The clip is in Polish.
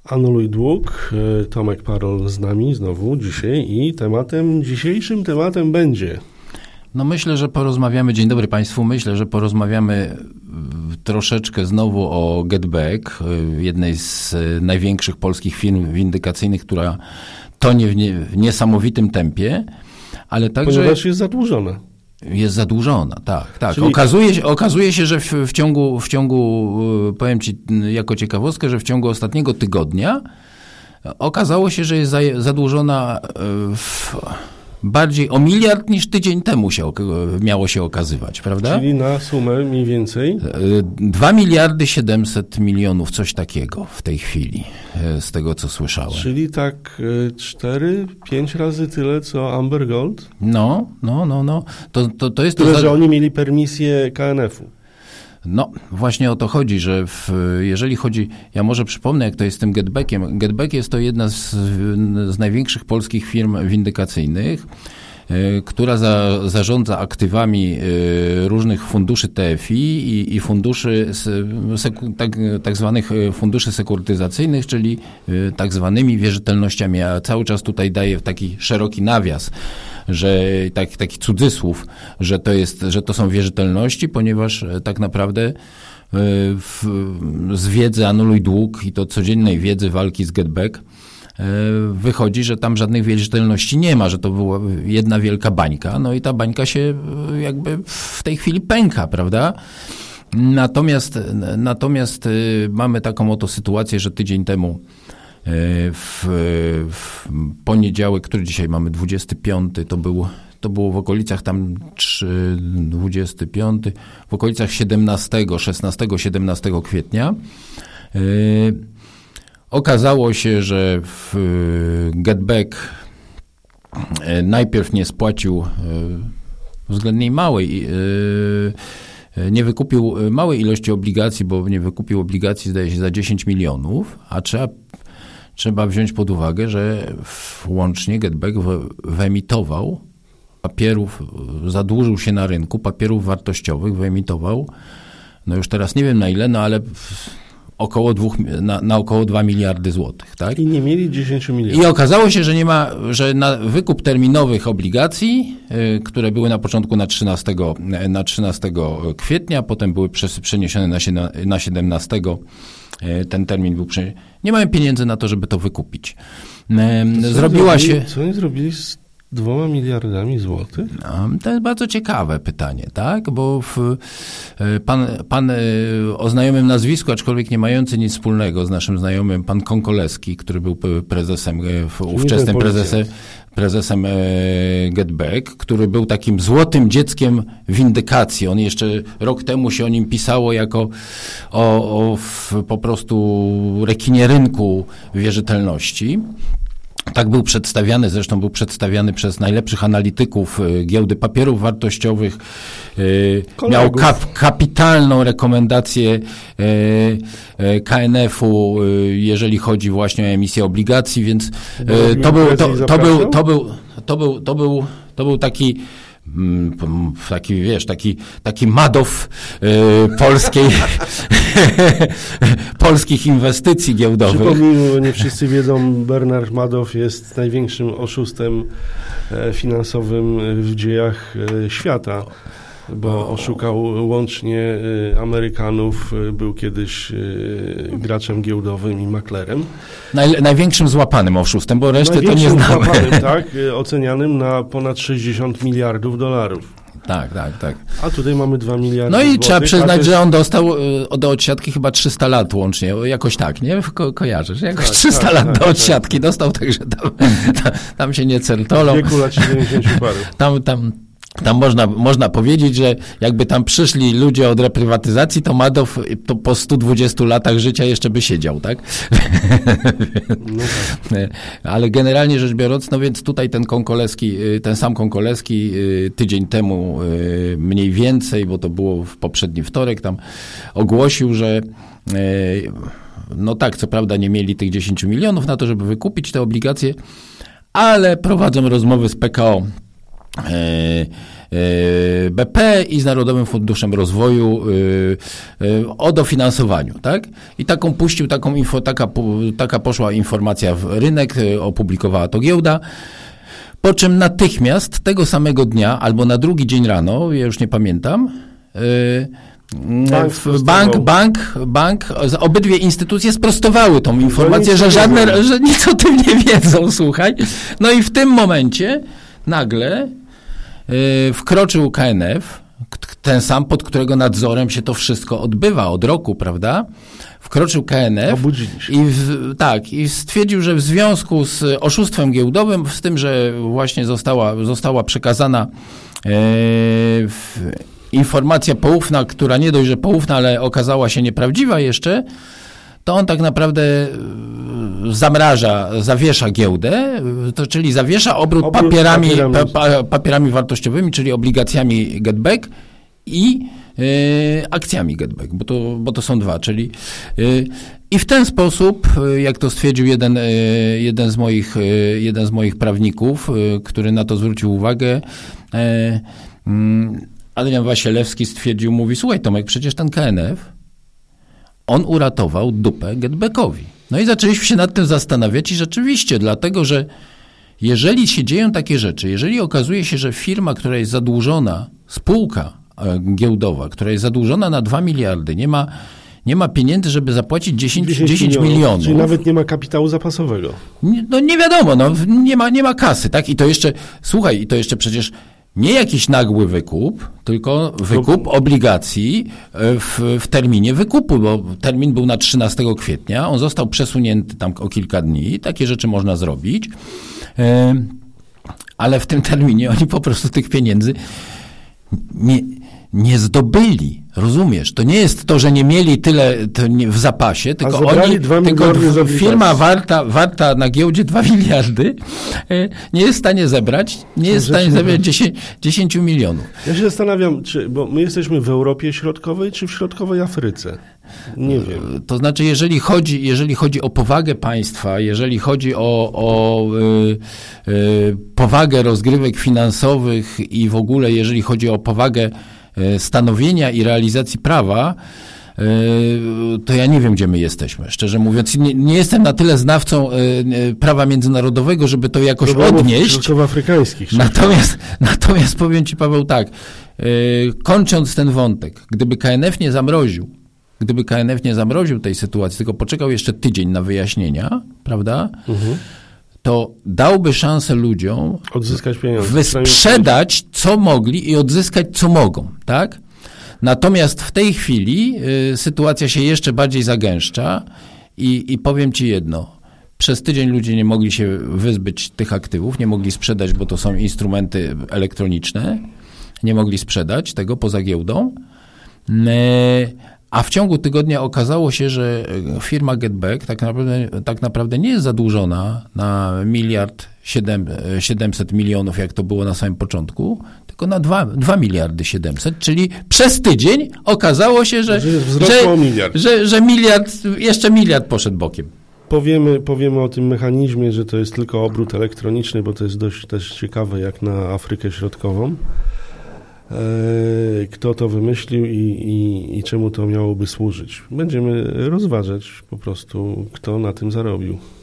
Anuluj dług, Tomek Parol z nami znowu dzisiaj i dzisiejszym tematem będzie... No myślę, że porozmawiamy, dzień dobry Państwu, myślę, że porozmawiamy troszeczkę znowu o Get Back, jednej z największych polskich firm windykacyjnych, która tonie w niesamowitym tempie, ale także... Ponieważ jest zadłużona. Jest zadłużona, tak. Czyli... Okazuje się, że w ciągu, powiem Ci jako ciekawostkę, że w ciągu ostatniego tygodnia okazało się, że jest zadłużona bardziej o miliard niż tydzień temu miało się okazywać, prawda? Czyli na sumę mniej więcej? 2 miliardy 700 milionów, coś takiego w tej chwili, z tego co słyszałem. Czyli tak 4-5 razy tyle, co Amber Gold? No. To jest tyle, że oni mieli permisję KNF-u. No, właśnie o to chodzi, że jeżeli chodzi, ja może przypomnę, jak to jest z tym Getbackiem. Getback jest to jedna z największych polskich firm windykacyjnych, która zarządza aktywami różnych funduszy TFI i funduszy, tak zwanych funduszy sekurytyzacyjnych, czyli tak zwanymi wierzytelnościami. Ja cały czas tutaj daję taki szeroki nawias, że taki cudzysłów, że to są wierzytelności, ponieważ tak naprawdę z wiedzy Anuluj dług i to codziennej wiedzy walki z Get Back wychodzi, że tam żadnych wierzytelności nie ma, że to była jedna wielka bańka, no i ta bańka się jakby w tej chwili pęka, prawda? Natomiast mamy taką oto sytuację, że tydzień temu w poniedziałek, który dzisiaj mamy 25, to było w okolicach tam 25, w okolicach 16-17 kwietnia. Okazało się, że Get Back najpierw nie spłacił względnie nie wykupił małej ilości obligacji, bo nie wykupił obligacji, zdaje się, za 10 milionów, a trzeba wziąć pod uwagę, że łącznie Get Back wyemitował papierów, zadłużył się na rynku papierów wartościowych, wyemitował, no już teraz nie wiem na ile, no ale na około 2 miliardy złotych, tak? I nie mieli 10 milionów. I okazało się, że na wykup terminowych obligacji, które były na początku na 13 kwietnia, potem były przeniesione na 17, ten termin był nie mają pieniędzy na to, żeby to wykupić. Co oni zrobili z 2 miliardami złotych? To jest bardzo ciekawe pytanie, tak? Bo pan o znajomym nazwisku, aczkolwiek nie mający nic wspólnego z naszym znajomym, pan Konkoleski, który był prezesem, ówczesnym prezesem Get Back, który był takim złotym dzieckiem windykacji. On jeszcze rok temu się o nim pisało jako po prostu rekinie rynku wierzytelności. Tak był przedstawiany, zresztą był przedstawiany przez najlepszych analityków giełdy papierów wartościowych. Miał kapitalną rekomendację KNF-u, jeżeli chodzi właśnie o emisję obligacji, więc to był taki Madoff polskich inwestycji giełdowych. Przypomnijmy, bo nie wszyscy wiedzą, Bernard Madoff jest największym oszustem finansowym w dziejach świata, bo oszukał łącznie Amerykanów, był kiedyś graczem giełdowym i maklerem. Największym złapanym oszustem, bo reszty to nie znamy. Tak, ocenianym na ponad 60 miliardów dolarów. Tak. A tutaj mamy 2 miliardy No i złotych, trzeba przyznać, że on dostał do odsiadki chyba 300 lat łącznie, jakoś tak, nie? Kojarzysz? Jakoś 300 lat do odsiadki dostał, także tam się nie certolą. W wieku lat 70 paru. Tam można powiedzieć, że jakby tam przyszli ludzie od reprywatyzacji, to Madoff to po 120 latach życia jeszcze by siedział, tak? No tak. Ale generalnie rzecz biorąc, no więc tutaj ten sam Konkoleski tydzień temu mniej więcej, bo to było w poprzedni wtorek, tam ogłosił, że no tak, co prawda nie mieli tych 10 milionów na to, żeby wykupić te obligacje, ale prowadzą rozmowy z PKO BP i z Narodowym Funduszem Rozwoju o dofinansowaniu, tak? I taką puścił, taka poszła informacja w rynek, opublikowała to giełda, po czym natychmiast tego samego dnia, albo na drugi dzień rano, ja już nie pamiętam, bank, obydwie instytucje sprostowały tą informację, że nic o tym nie wiedzą, słuchaj. No i w tym momencie nagle wkroczył KNF, ten sam, pod którego nadzorem się to wszystko odbywa od roku, prawda? Wkroczył KNF i stwierdził, że w związku z oszustwem giełdowym, z tym, że właśnie została przekazana informacja poufna, która nie dość, że poufna, ale okazała się nieprawdziwa jeszcze, to on tak naprawdę zawiesza giełdę, czyli zawiesza obrót papierami wartościowymi, czyli obligacjami GetBack i akcjami GetBack, bo to są dwa, czyli i w ten sposób, jak to stwierdził jeden z moich prawników, który na to zwrócił uwagę, Adrian Wasielewski stwierdził, mówi, słuchaj Tomek, przecież ten KNF, on uratował dupę GetBackowi. No i zaczęliśmy się nad tym zastanawiać i rzeczywiście, dlatego, że jeżeli się dzieją takie rzeczy, jeżeli okazuje się, że firma, która jest zadłużona, spółka giełdowa, która jest zadłużona na 2 miliardy, nie ma pieniędzy, żeby zapłacić 10 milionów. Czyli nawet nie ma kapitału zapasowego. No nie wiadomo, nie ma kasy, tak? I to jeszcze, słuchaj, przecież nie jakiś nagły wykup, tylko wykup obligacji w terminie wykupu, bo termin był na 13 kwietnia, on został przesunięty tam o kilka dni, takie rzeczy można zrobić, ale w tym terminie oni po prostu tych pieniędzy nie zdobyli, rozumiesz? To nie jest to, że nie mieli tyle w zapasie, tylko firma warta na giełdzie 2 miliardy nie jest w stanie zebrać 10 milionów. Ja się zastanawiam, bo my jesteśmy w Europie Środkowej, czy w Środkowej Afryce? Nie wiem. To znaczy, jeżeli chodzi o powagę państwa, jeżeli chodzi o powagę rozgrywek finansowych i w ogóle jeżeli chodzi o powagę stanowienia i realizacji prawa, to ja nie wiem, gdzie my jesteśmy. Szczerze mówiąc, nie jestem na tyle znawcą prawa międzynarodowego, żeby to jakoś odnieść. Środkowoafrykańskich. Natomiast powiem ci, Paweł, tak, kończąc ten wątek, gdyby KNF nie zamroził tej sytuacji, tylko poczekał jeszcze tydzień na wyjaśnienia, prawda? To dałby szansę ludziom odzyskać pieniądze, wysprzedać co mogli i odzyskać co mogą, tak? Natomiast w tej chwili sytuacja się jeszcze bardziej zagęszcza i powiem ci jedno. Przez tydzień ludzie nie mogli się wyzbyć tych aktywów, nie mogli sprzedać, bo to są instrumenty elektroniczne, nie mogli sprzedać tego poza giełdą. A w ciągu tygodnia okazało się, że firma GetBack tak naprawdę nie jest zadłużona na 1,7 milionów, jak to było na samym początku, tylko na 2 miliardy 700, czyli przez tydzień okazało się, że jeszcze miliard poszedł bokiem. Powiemy o tym mechanizmie, że to jest tylko obrót elektroniczny, bo to jest dość też ciekawe, jak na Afrykę Środkową. Kto to wymyślił i czemu to miałoby służyć. Będziemy rozważać po prostu, kto na tym zarobił.